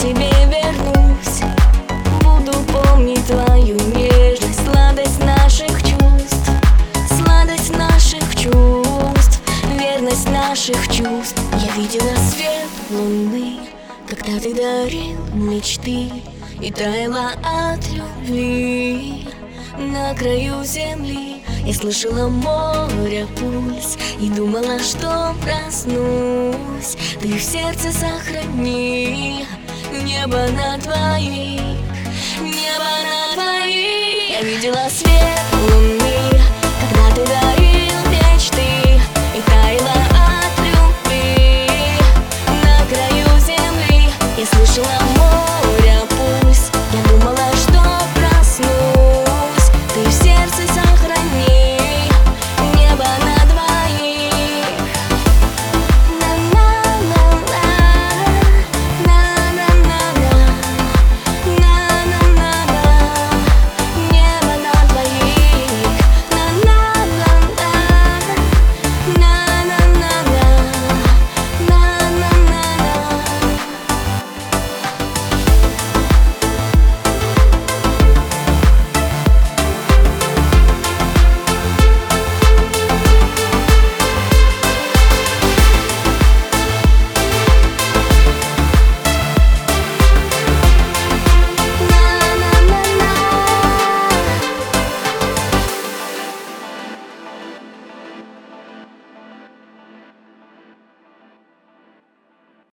тебе вернусь. Буду помнить твою нежность, сладость наших чувств, сладость наших чувств, верность наших чувств. Я видела свет луны, когда ты дарил мечты, и таяла от любви на краю земли. Я слышала море пульс и думала, что проснусь. Ты в сердце сохрани небо на твоих, небо на твоих. Я видела свет луны,